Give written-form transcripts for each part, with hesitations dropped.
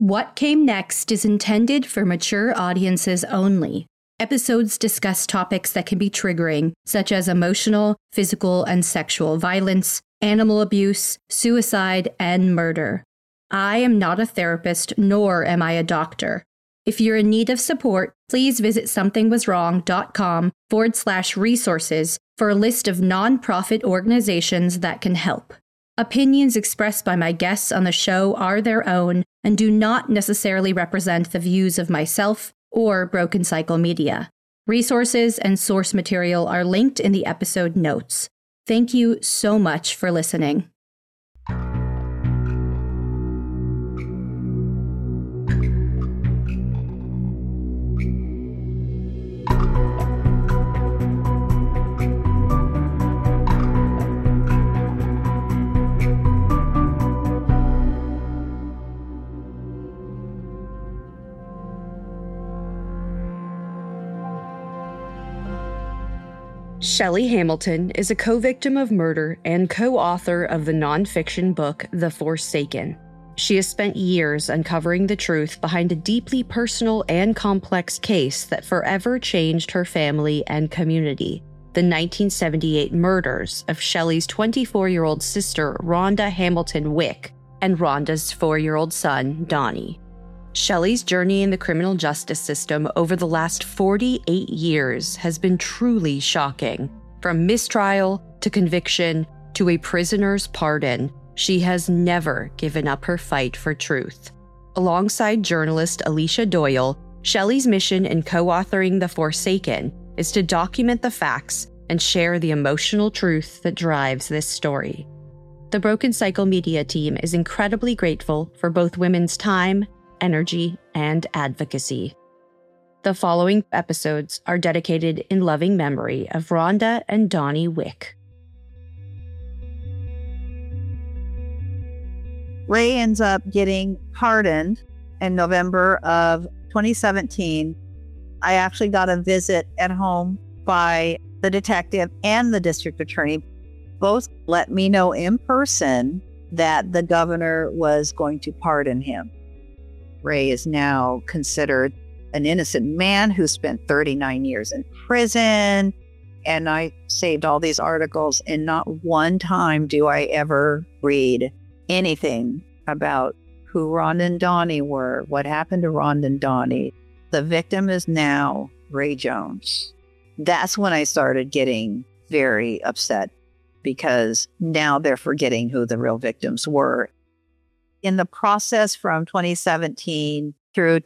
What Came Next is intended for mature audiences only. Episodes discuss topics that can be triggering, such as emotional, physical, and sexual violence, animal abuse, suicide, and murder. I am not a therapist, nor am I a doctor. If you're in need of support, please visit somethingwaswrong.com/resources for a list of nonprofit organizations that can help. Opinions expressed by my guests on the show are their own and do not necessarily represent the views of myself or Broken Cycle Media. Resources and source material are linked in the episode notes. Thank you so much for listening. Shelley Hamilton is a co-victim of murder and co-author of the nonfiction book The Forsaken. She has spent years uncovering the truth behind a deeply personal and complex case that forever changed her family and community: the 1978 murders of Shelley's 24-year-old sister, Rhonda Hamilton Wick, and Rhonda's 4-year-old son, Donnie. Shelley's journey in the criminal justice system over the last 48 years has been truly shocking. From mistrial to conviction to a prisoner's pardon, she has never given up her fight for truth. Alongside journalist Alicia Doyle, Shelley's mission in co-authoring The Forsaken is to document the facts and share the emotional truth that drives this story. The Broken Cycle Media team is incredibly grateful for both women's time, energy, and advocacy. The following episodes are dedicated in loving memory of Rhonda and Donnie Wick. Ray ends up getting pardoned in November of 2017. I actually got a visit at home by the detective and the district attorney. Both let me know in person that the governor was going to pardon him. Ray is now considered an innocent man who spent 39 years in prison. And I saved all these articles, and not one time do I ever read anything about who Rhonda and Donnie were, what happened to Rhonda and Donnie. The victim is now Ray Jones. That's when I started getting very upset, because now they're forgetting who the real victims were. In the process from 2017 through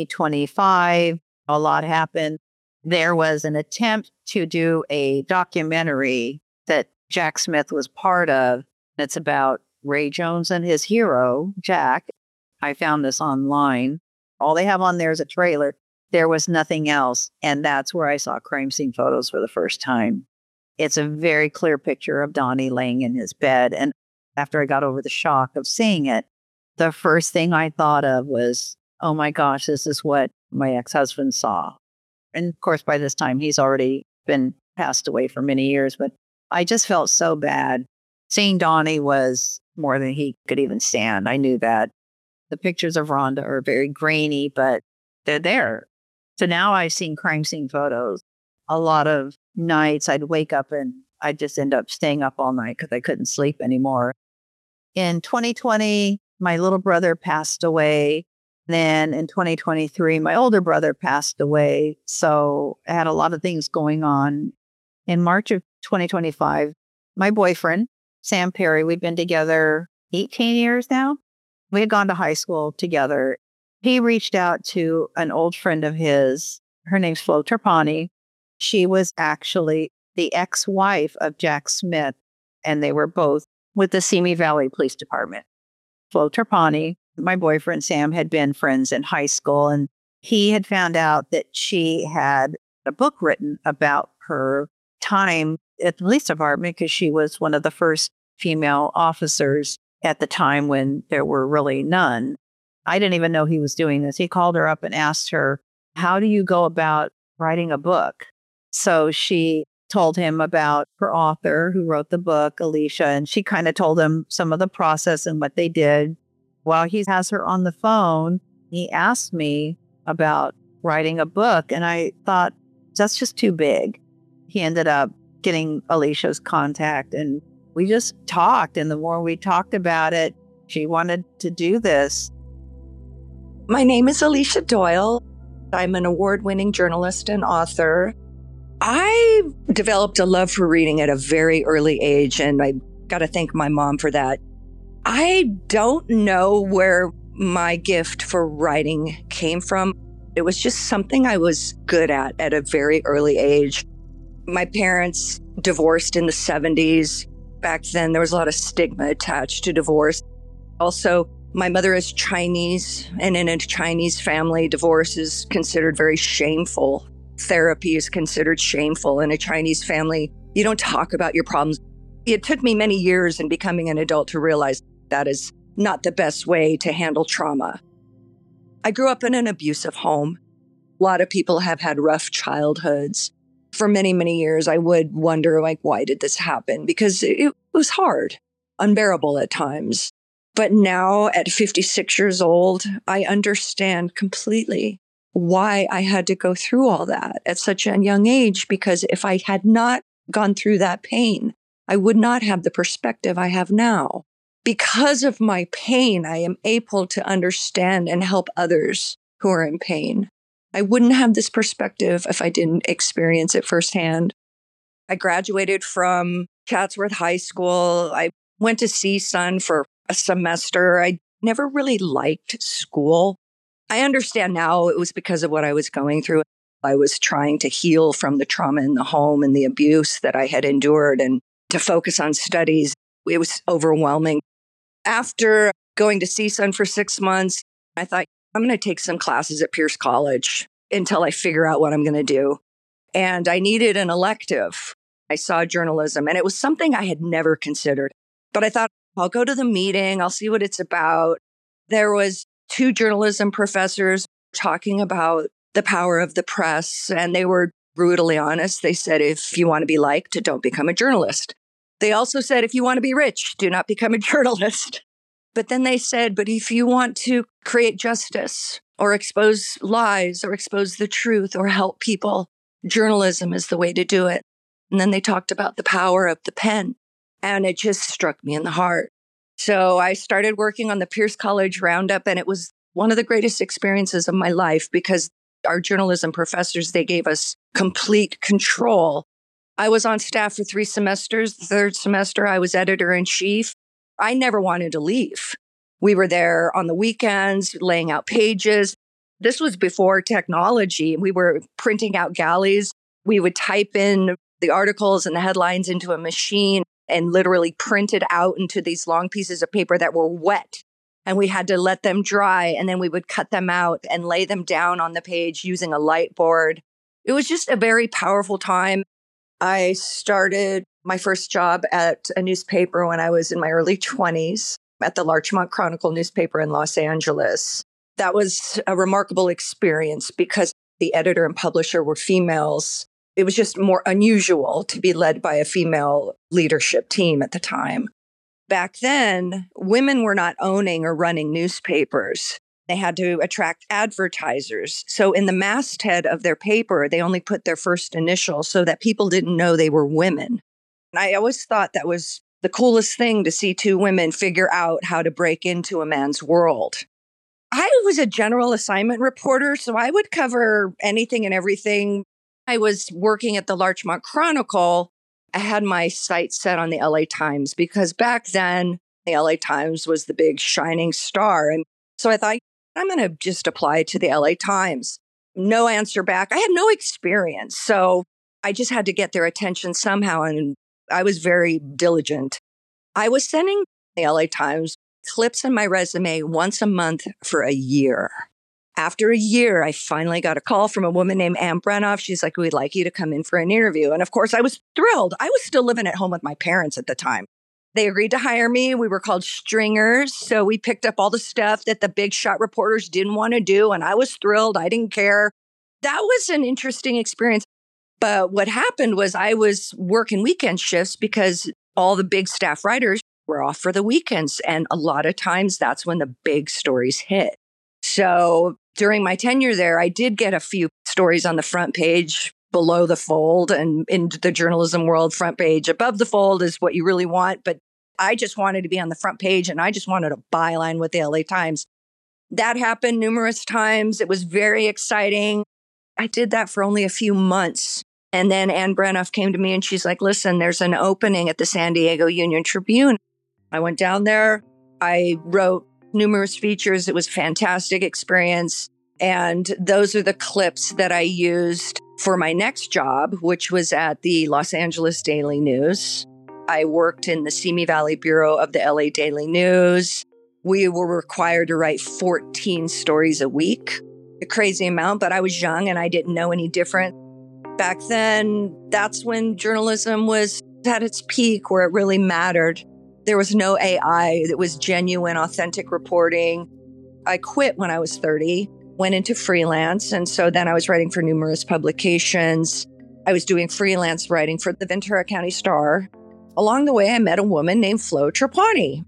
2025, a lot happened. There was an attempt to do a documentary that Jack Smith was part of. It's about Ray Jones and his hero, Jack. I found this online. All they have on there is a trailer. There was nothing else. And that's where I saw crime scene photos for the first time. It's a very clear picture of Donnie laying in his bed. And after I got over the shock of seeing it, the first thing I thought of was, oh my gosh, this is what my ex-husband saw. And of course, by this time, he's already been passed away for many years. But I just felt so bad. Seeing Donnie was more than he could even stand. I knew that. The pictures of Rhonda are very grainy, but they're there. So now I've seen crime scene photos. A lot of nights I'd wake up and I'd just end up staying up all night because I couldn't sleep anymore. In 2020, my little brother passed away. Then in 2023, my older brother passed away. So I had a lot of things going on. In March of 2025, my boyfriend, Sam Perry, we've been together 18 years now. We had gone to high school together. He reached out to an old friend of his. Her name's Flo Trapani. She was actually the ex-wife of Jack Smith, and they were both with the Simi Valley Police Department. Flo Trapani, my boyfriend Sam, had been friends in high school, and he had found out that she had a book written about her time at the police department because she was one of the first female officers at the time when there were really none. I didn't even know he was doing this. He called her up and asked her, how do you go about writing a book? So she told him about her author who wrote the book, Alicia, and she kind of told him some of the process and what they did. While he has her on the phone, he asked me about writing a book. And I thought, that's just too big. He ended up getting Alicia's contact and we just talked. And the more we talked about it, she wanted to do this. My name is Alicia Doyle. I'm an award-winning journalist and author. I developed a love for reading at a very early age, and I got to thank my mom for that. I don't know where my gift for writing came from. It was just something I was good at a very early age. My parents divorced in the 70s. Back then, there was a lot of stigma attached to divorce. Also, my mother is Chinese, and in a Chinese family, divorce is considered very shameful. Therapy is considered shameful in a Chinese family. You don't talk about your problems. It took me many years in becoming an adult to realize that is not the best way to handle trauma. I grew up in an abusive home. A lot of people have had rough childhoods. For many, many years, I would wonder, why did this happen? Because it was hard, unbearable at times. But now at 56 years old, I understand completely why I had to go through all that at such a young age, because if I had not gone through that pain, I would not have the perspective I have now. Because of my pain, I am able to understand and help others who are in pain. I wouldn't have this perspective if I didn't experience it firsthand. I graduated from Chatsworth High School. I went to CSUN for a semester. I never really liked school. I understand now it was because of what I was going through. I was trying to heal from the trauma in the home and the abuse that I had endured, and to focus on studies, it was overwhelming. After going to CSUN for 6 months, I thought, I'm going to take some classes at Pierce College until I figure out what I'm going to do. And I needed an elective. I saw journalism, and it was something I had never considered. But I thought, I'll go to the meeting. I'll see what it's about. There was 2 journalism professors talking about the power of the press, and they were brutally honest. They said, if you want to be liked, don't become a journalist. They also said, if you want to be rich, do not become a journalist. But then they said, but if you want to create justice or expose lies or expose the truth or help people, journalism is the way to do it. And then they talked about the power of the pen. And it just struck me in the heart. So I started working on the Pierce College Roundup, and it was one of the greatest experiences of my life because our journalism professors, they gave us complete control. I was on staff for 3 semesters. The 3rd semester, I was editor-in-chief. I never wanted to leave. We were there on the weekends, laying out pages. This was before technology. We were printing out galleys. We would type in the articles and the headlines into a machine and literally print it out into these long pieces of paper that were wet. And we had to let them dry, and then we would cut them out and lay them down on the page using a light board. It was just a very powerful time. I started my first job at a newspaper when I was in my early 20s at the Larchmont Chronicle newspaper in Los Angeles. That was a remarkable experience because the editor and publisher were females. It was just more unusual to be led by a female leadership team at the time. Back then, women were not owning or running newspapers. They had to attract advertisers. So in the masthead of their paper, they only put their first initial so that people didn't know they were women. And I always thought that was the coolest thing to see 2 women figure out how to break into a man's world. I was a general assignment reporter, so I would cover anything and everything. I was working at the Larchmont Chronicle. I had my sights set on the LA Times because back then, the LA Times was the big shining star. And so I thought, I'm going to just apply to the LA Times. No answer back. I had no experience. So I just had to get their attention somehow. And I was very diligent. I was sending the LA Times clips in my resume once a month for a year. After a year, I finally got a call from a woman named Ann Brenoff. She's like, we'd like you to come in for an interview. And of course, I was thrilled. I was still living at home with my parents at the time. They agreed to hire me. We were called stringers. So we picked up all the stuff that the big shot reporters didn't want to do. And I was thrilled. I didn't care. That was an interesting experience. But what happened was I was working weekend shifts because all the big staff writers, we're off for the weekends. And a lot of times that's when the big stories hit. So during my tenure there, I did get a few stories on the front page below the fold, and in the journalism world, front page above the fold is what you really want. But I just wanted to be on the front page, and I just wanted a byline with the LA Times. That happened numerous times. It was very exciting. I did that for only a few months. And then Anne Brenoff came to me and she's like, listen, there's an opening at the San Diego Union Tribune. I went down there. I wrote numerous features. It was a fantastic experience. And those are the clips that I used for my next job, which was at the Los Angeles Daily News. I worked in the Simi Valley Bureau of the LA Daily News. We were required to write 14 stories a week, a crazy amount, but I was young and I didn't know any different. Back then, that's when journalism was at its peak, where it really mattered. There was no AI. It was genuine, authentic reporting. I quit when I was 30, went into freelance. And so then I was writing for numerous publications. I was doing freelance writing for the Ventura County Star. Along the way, I met a woman named Flo Trapani.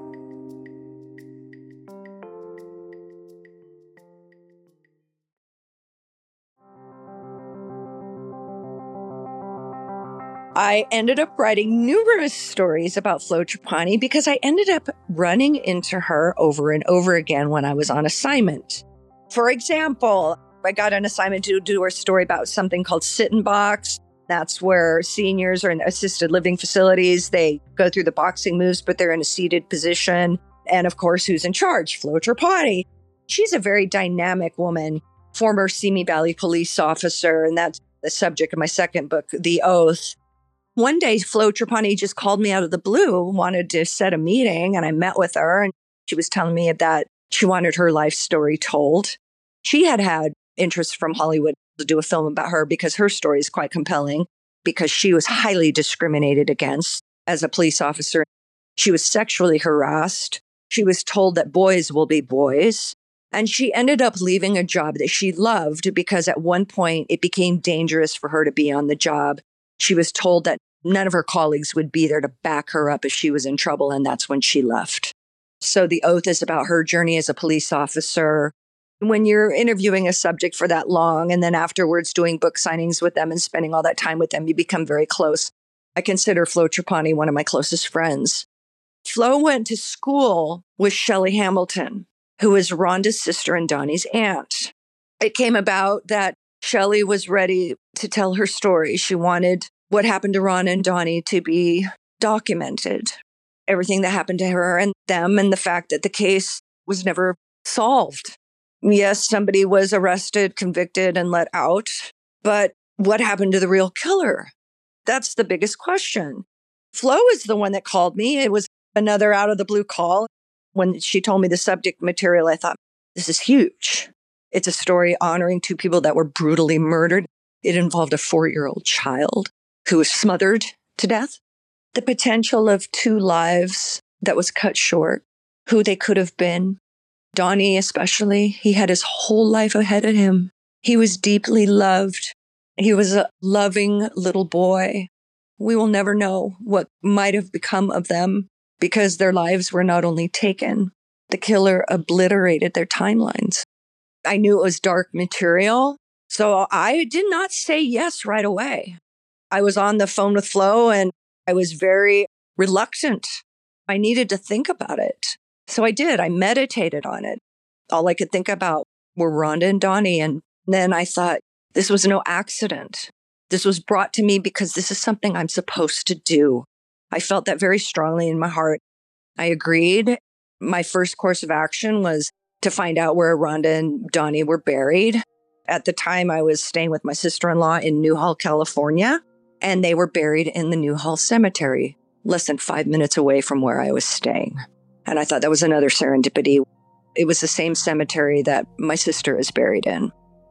I ended up writing numerous stories about Flo Trapani because I ended up running into her over and over again when I was on assignment. For example, I got an assignment to do a story about something called Sit and Box. That's where seniors are in assisted living facilities. They go through the boxing moves, but they're in a seated position. And of course, who's in charge? Flo Trapani. She's a very dynamic woman, former Simi Valley police officer. And that's the subject of my second book, The Oath. One day, Flo Trapani just called me out of the blue, wanted to set a meeting, and I met with her, and she was telling me that she wanted her life story told. She had had interest from Hollywood to do a film about her because her story is quite compelling, because she was highly discriminated against as a police officer. She was sexually harassed. She was told that boys will be boys. And she ended up leaving a job that she loved because at one point it became dangerous for her to be on the job. She was told that none of her colleagues would be there to back her up if she was in trouble, and that's when she left. So The Oath is about her journey as a police officer. When you're interviewing a subject for that long and then afterwards doing book signings with them and spending all that time with them, you become very close. I consider Flo Trapani one of my closest friends. Flo went to school with Shelley Hamilton, who was Rhonda's sister and Donnie's aunt. It came about that Shelley was ready to tell her story. She wanted what happened to Ron and Donnie to be documented. Everything that happened to her and them, and the fact that the case was never solved. Yes, somebody was arrested, convicted, and let out. But what happened to the real killer? That's the biggest question. Flo is the one that called me. It was another out of the blue call. When she told me the subject material, I thought, this is huge. It's a story honoring two people that were brutally murdered. It involved a 4-year-old child who was smothered to death. The potential of two lives that was cut short, who they could have been. Donnie especially, he had his whole life ahead of him. He was deeply loved. He was a loving little boy. We will never know what might have become of them because their lives were not only taken, the killer obliterated their timelines. I knew it was dark material, so I did not say yes right away. I was on the phone with Flo and I was very reluctant. I needed to think about it. So I did. I meditated on it. All I could think about were Rhonda and Donnie. And then I thought, this was no accident. This was brought to me because this is something I'm supposed to do. I felt that very strongly in my heart. I agreed. My first course of action was to find out where Rhonda and Donnie were buried. At the time, I was staying with my sister-in-law in Newhall, California, and they were buried in the Newhall Cemetery, less than 5 minutes away from where I was staying. And I thought that was another serendipity. It was the same cemetery that my sister is buried in.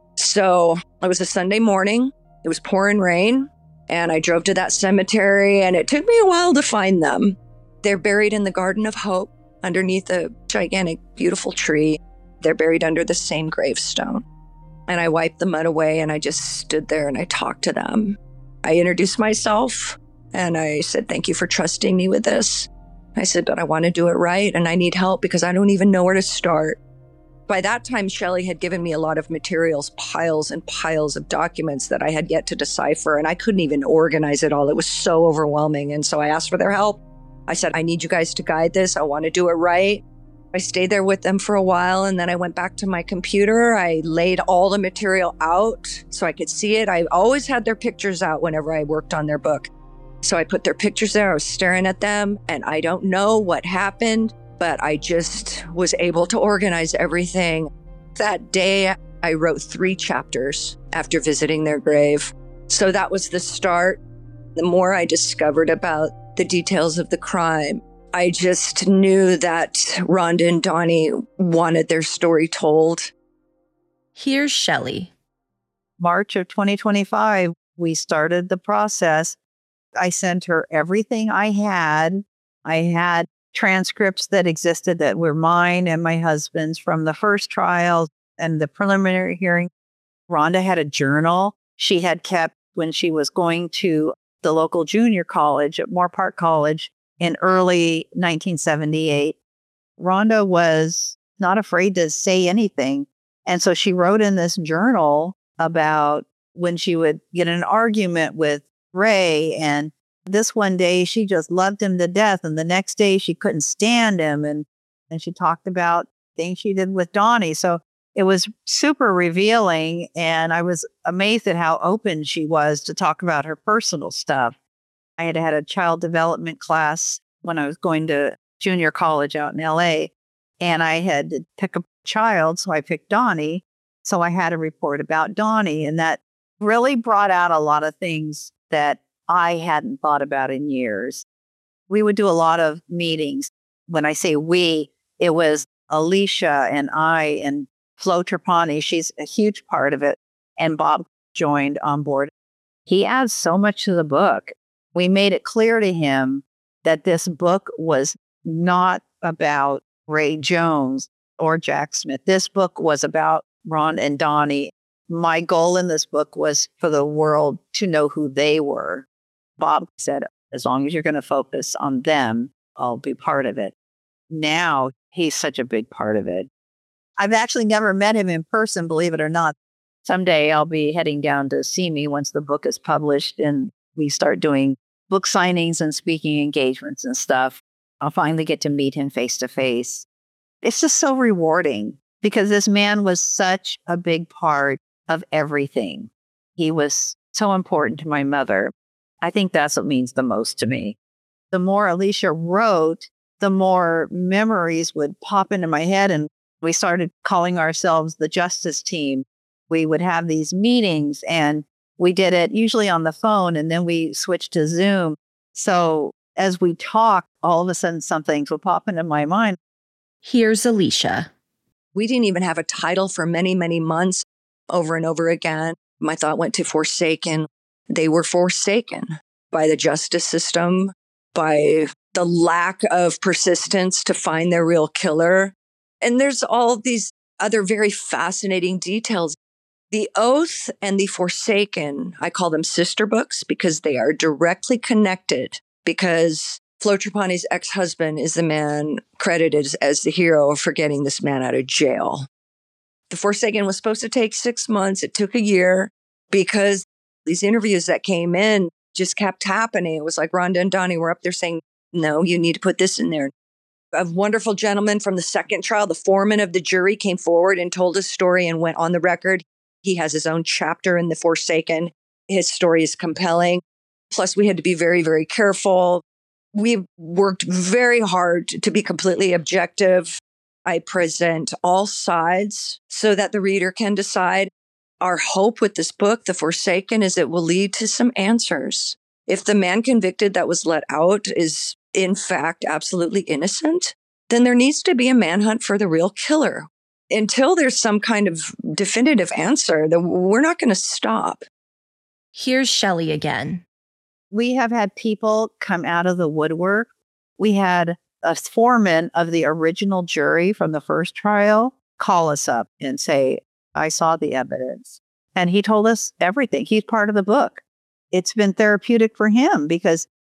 So it was a Sunday morning. It was pouring rain, and I drove to that cemetery, and it took me a while to find them. They're buried in the Garden of Hope underneath a gigantic, beautiful tree. They're buried under the same gravestone. And I wiped the mud away, and I just stood there and I talked to them. I introduced myself, and I said, thank you for trusting me with this. I said, but I want to do it right and I need help because I don't even know where to start. By that time, Shelley had given me a lot of materials, piles and piles of documents that I had yet to decipher, and I couldn't even organize it all. It was so overwhelming. And so I asked for their help. I said, I need you guys to guide this. I want to do it right. I stayed there with them for a while, and then I went back to my computer. I laid all the material out so I could see it. I always had their pictures out whenever I worked on their book. So I put their pictures there. I was staring at them, and I don't know what happened, but I just was able to organize everything. That day, I wrote 3 chapters after visiting their grave. So that was the start. The more I discovered about the details of the crime, I just knew that Rhonda and Donnie wanted their story told. Here's Shelley. March of 2025, we started the process. I sent her everything I had. I had transcripts that existed that were mine and my husband's from the first trial and the preliminary hearing. Rhonda had a journal she had kept when she was going to the local junior college at Moore Park College in early 1978. Rhonda was not afraid to say anything. And so she wrote in this journal about when she would get in an argument with Ray, and this one day she just loved him to death, and the next day she couldn't stand him, and she talked about things she did with Donnie. So it was super revealing, and I was amazed at how open she was to talk about her personal stuff. I had had a child development class when I was going to junior college out in LA, and I had to pick a child, so I picked Donnie. So I had a report about Donnie, and that really brought out a lot of things that I hadn't thought about in years. We would do a lot of meetings. When I say we, it was Alicia and I and Flo Trapani. She's a huge part of it. And Bob joined on board. He adds so much to the book. We made it clear to him that this book was not about Ray Jones or Jack Smith. This book was about Ron and Donnie. My goal in this book was for the world to know who they were. Bob said, as long as you're going to focus on them, I'll be part of it. Now he's such a big part of it. I've actually never met him in person, believe it or not. Someday I'll be heading down to see me once the book is published and we start doing book signings and speaking engagements and stuff. I'll finally get to meet him face to face. It's just so rewarding because this man was such a big part of everything. He was so important to my mother. I think that's what means the most to me. The more Alicia wrote, the more memories would pop into my head. And we started calling ourselves the Justice Team. We would have these meetings and we did it usually on the phone, and then we switched to Zoom. So as we talked, all of a sudden some things would pop into my mind. Here's Alicia. We didn't even have a title for many, many months. Over and over again, my thought went to Forsaken. They were forsaken by the justice system, by the lack of persistence to find their real killer. And there's all these other very fascinating details. The Oath and The Forsaken, I call them sister books because they are directly connected, because Flo Trapani's ex-husband is the man credited as the hero for getting this man out of jail. The Forsaken was supposed to take 6 months. It took a year because these interviews that came in just kept happening. It was like Rhonda and Donnie were up there saying, no, you need to put this in there. A wonderful gentleman from the second trial, the foreman of the jury, came forward and told his story and went on the record. He has his own chapter in The Forsaken. His story is compelling. Plus, we had to be very, very careful. We worked very hard to be completely objective. I present all sides so that the reader can decide. Our hope with this book, The Forsaken, is it will lead to some answers. If the man convicted that was let out is, in fact, absolutely innocent, then there needs to be a manhunt for the real killer. Until there's some kind of definitive answer, we're not going to stop. Here's Shelley again. We have had people come out of the woodwork. We had a foreman of the original jury from the first trial call us up and say, I saw the evidence. And he told us everything. He's part of the book. It's been therapeutic for him because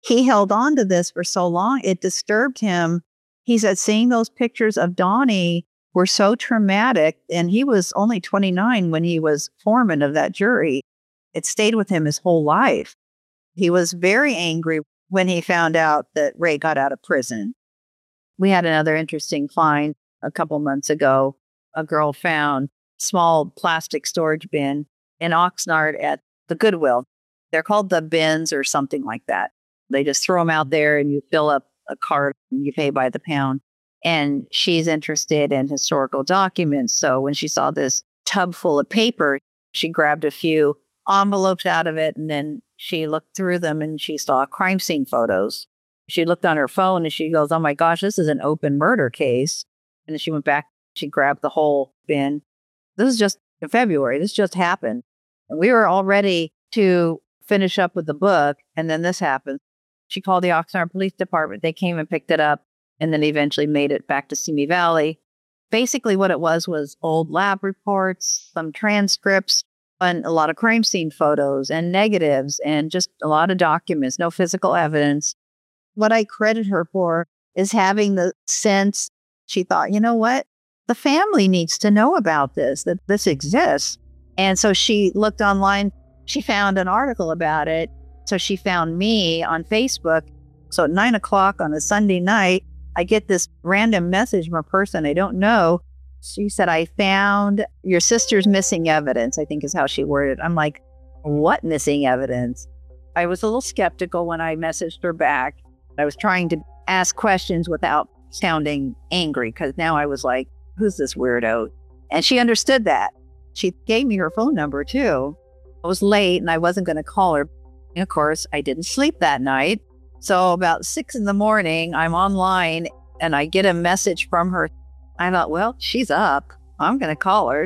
he held on to this for so long, it disturbed him. He said seeing those pictures of Donnie were so traumatic, and he was only 29 when he was foreman of that jury. It stayed with him his whole life. He was very angry when he found out that Ray got out of prison. We had another interesting find a couple months ago. A girl found a small plastic storage bin in Oxnard at the Goodwill. They're called the bins or something like that. They just throw them out there and you fill up a cart and you pay by the pound. And she's interested in historical documents. So when she saw this tub full of paper, she grabbed a few envelopes out of it, and then she looked through them and she saw crime scene photos. She looked on her phone and she goes, "Oh my gosh, this is an open murder case." And then she went back, she grabbed the whole bin. This is just in February. This just happened. And we were all ready to finish up with the book. And then this happened. She called the Oxnard Police Department. They came and picked it up and then eventually made it back to Simi Valley. Basically what it was old lab reports, some transcripts, and a lot of crime scene photos and negatives and just a lot of documents, no physical evidence. What I credit her for is having the sense, she thought, you know what? The family needs to know about this, that this exists. And so she looked online. She found an article about it. So she found me on Facebook. So at 9:00 on a Sunday night, I get this random message from a person I don't know. She said, "I found your sister's missing evidence," I think is how she worded it. I'm like, what missing evidence? I was a little skeptical when I messaged her back. I was trying to ask questions without sounding angry, because now I was like, who's this weirdo? And she understood that. She gave me her phone number too. It was late and I wasn't going to call her. And of course, I didn't sleep that night. So about 6 a.m, I'm online and I get a message from her. I thought, well, she's up. I'm going to call her.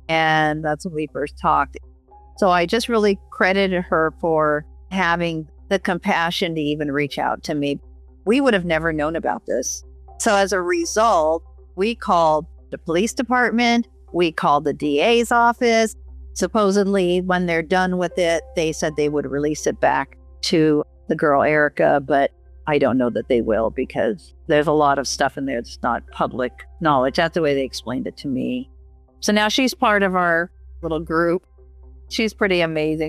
And that's when we first talked. So I just really credited her for having the compassion to even reach out to me. We would have never known about this. So as a result, we called the police department. We called the DA's office. Supposedly, when they're done with it, they said they would release it back to the girl, Erica, but I don't know that they will, because there's a lot of stuff in there that's not public knowledge. That's the way they explained it to me. So now she's part of our little group. She's pretty amazing.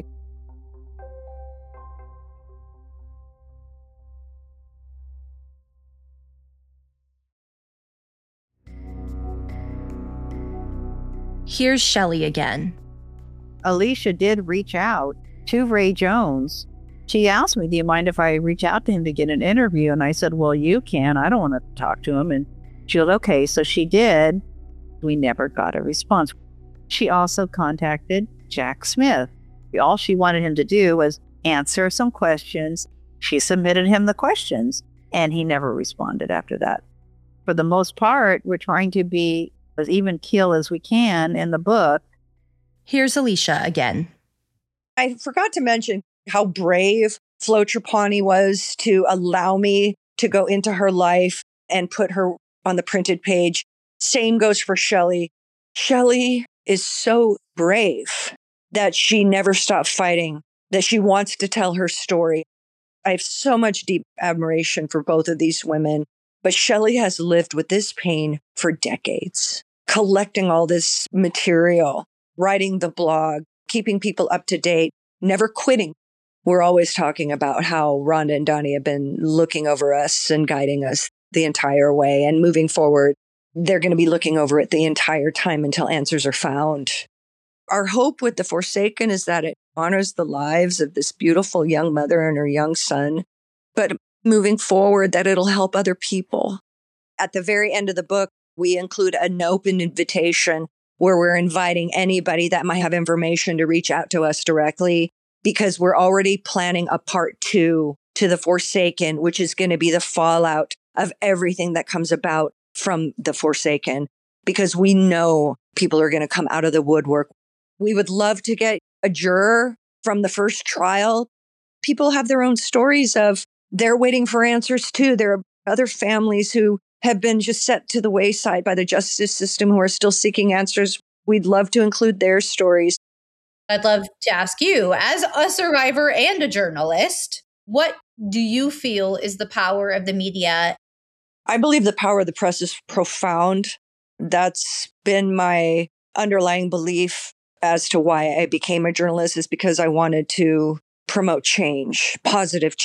Here's Shelley again. Alicia did reach out to Ray Jones. She asked me, "Do you mind if I reach out to him to get an interview?" And I said, "Well, you can. I don't want to talk to him." And she was okay. So she did. We never got a response. She also contacted Jack Smith. All she wanted him to do was answer some questions. She submitted him the questions, and he never responded after that. For the most part, we're trying to be as even keel as we can in the book. Here's Alicia again. I forgot to mention how brave Flo Trapani was to allow me to go into her life and put her on the printed page. Same goes for Shelley. Shelley is so brave that she never stopped fighting, that she wants to tell her story. I have so much deep admiration for both of these women, but Shelley has lived with this pain for decades, collecting all this material, writing the blog, keeping people up to date, never quitting. We're always talking about how Rhonda and Donnie have been looking over us and guiding us the entire way. And moving forward, they're going to be looking over it the entire time until answers are found. Our hope with The Forsaken is that it honors the lives of this beautiful young mother and her young son, but moving forward, that it'll help other people. At the very end of the book, we include an open invitation where we're inviting anybody that might have information to reach out to us directly, because we're already planning a part 2 to The Forsaken, which is going to be the fallout of everything that comes about from The Forsaken, because we know people are going to come out of the woodwork. We would love to get a juror from the first trial. People have their own stories of they're waiting for answers too. There are other families who have been just set to the wayside by the justice system who are still seeking answers. We'd love to include their stories. I'd love to ask you, as a survivor and a journalist, what do you feel is the power of the media? I believe the power of the press is profound. That's been my underlying belief as to why I became a journalist, is because I wanted to promote change, positive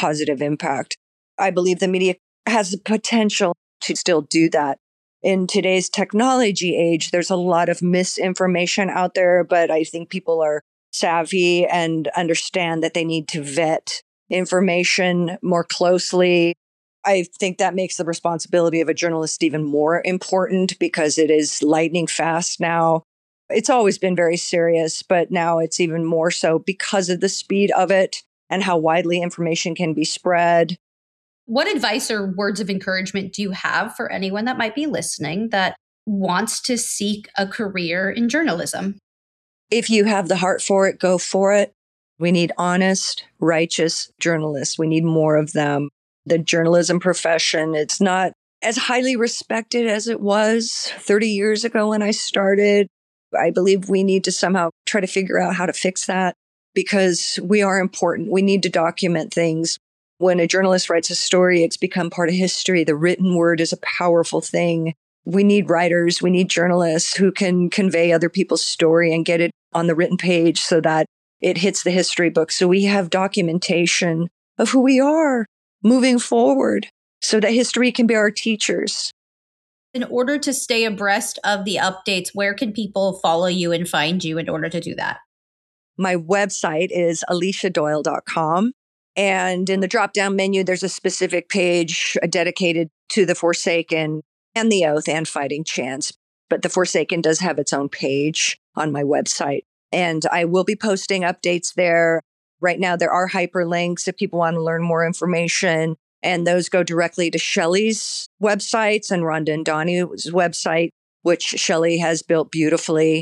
impact. I believe the media has the potential to still do that. In today's technology age, there's a lot of misinformation out there, but I think people are savvy and understand that they need to vet information more closely. I think that makes the responsibility of a journalist even more important because it is lightning fast now. It's always been very serious, but now it's even more so because of the speed of it and how widely information can be spread. What advice or words of encouragement do you have for anyone that might be listening that wants to seek a career in journalism? If you have the heart for it, go for it. We need honest, righteous journalists. We need more of them. The journalism profession, it's not as highly respected as it was 30 years ago when I started. I believe we need to somehow try to figure out how to fix that because we are important. We need to document things. When a journalist writes a story, it's become part of history. The written word is a powerful thing. We need writers. We need journalists who can convey other people's story and get it on the written page so that it hits the history book. So we have documentation of who we are moving forward so that history can be our teachers. In order to stay abreast of the updates, where can people follow you and find you in order to do that? My website is aliciadoyle.com. And in the drop-down menu, there's a specific page dedicated to The Forsaken and The Oath and Fighting Chance. But The Forsaken does have its own page on my website. And I will be posting updates there. Right now, there are hyperlinks if people want to learn more information. And those go directly to Shelley's websites and Rhonda and Donnie's website, which Shelley has built beautifully.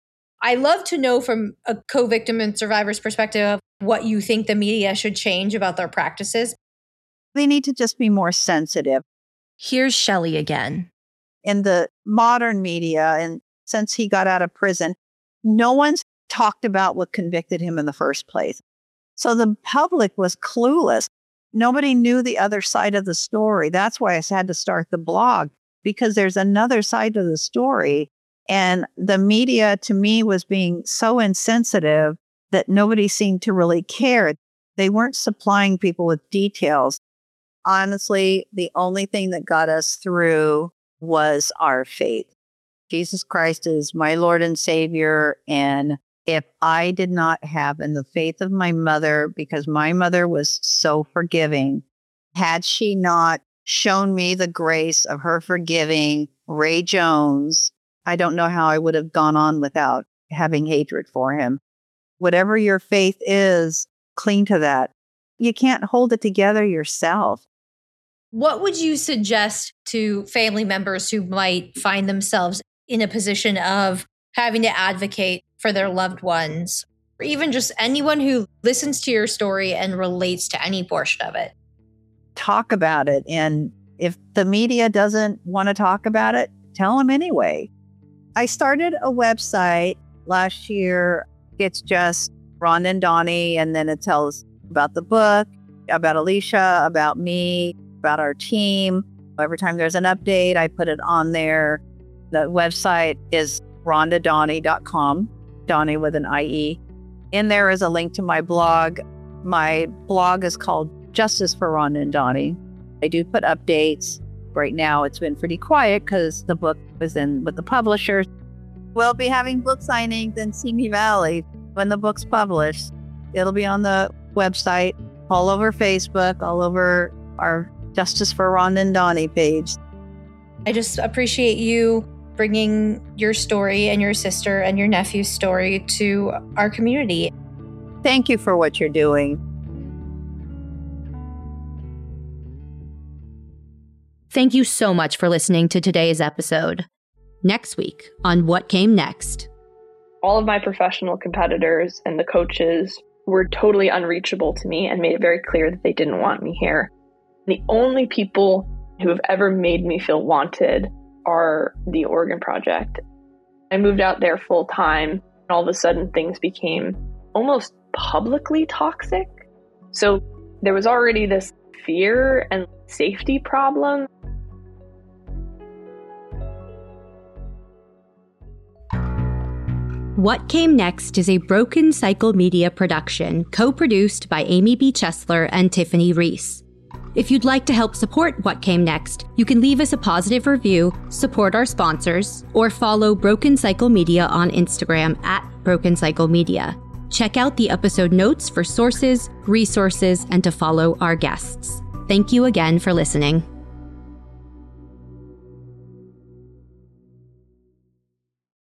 I love to know from a co-victim and survivor's perspective what you think the media should change about their practices. They need to just be more sensitive. Here's Shelley again. In the modern media, and since he got out of prison, no one's talked about what convicted him in the first place. So the public was clueless. Nobody knew the other side of the story. That's why I had to start the blog, because there's another side to the story. And the media, to me, was being so insensitive that nobody seemed to really care. They weren't supplying people with details. Honestly, the only thing that got us through was our faith. Jesus Christ is my Lord and Savior. And if I did not have in the faith of my mother, because my mother was so forgiving, had she not shown me the grace of her forgiving Ray Jones, I don't know how I would have gone on without having hatred for him. Whatever your faith is, cling to that. You can't hold it together yourself. What would you suggest to family members who might find themselves in a position of having to advocate for their loved ones, or even just anyone who listens to your story and relates to any portion of it? Talk about it. And if the media doesn't want to talk about it, tell them anyway. I started a website last year. It's just Rhonda and Donnie, and then it tells about the book, about Alicia, about me, about our team. Every time there's an update, I put it on there. The website is rhondadonnie.com, Donnie with an IE. In there is a link to my blog. My blog is called Justice for Rhonda and Donnie. I do put updates. Right now, it's been pretty quiet because the book was in with the publishers. We'll be having book signings in Simi Valley when the book's published. It'll be on the website, all over Facebook, all over our Justice for Rhonda and Donnie page. I just appreciate you bringing your story and your sister and your nephew's story to our community. Thank you for what you're doing. Thank you so much for listening to today's episode. Next week on What Came Next. All of my professional competitors and the coaches were totally unreachable to me and made it very clear that they didn't want me here. The only people who have ever made me feel wanted are the Oregon Project. I moved out there full time, and all of a sudden things became almost publicly toxic. So there was already this fear and safety problem. What Came Next is a Broken Cycle Media production, co-produced by Amy B. Chesler and Tiffany Reese. If you'd like to help support What Came Next, you can leave us a positive review, support our sponsors, or follow Broken Cycle Media on Instagram at Broken Cycle Media. Check out the episode notes for sources, resources, and to follow our guests. Thank you again for listening.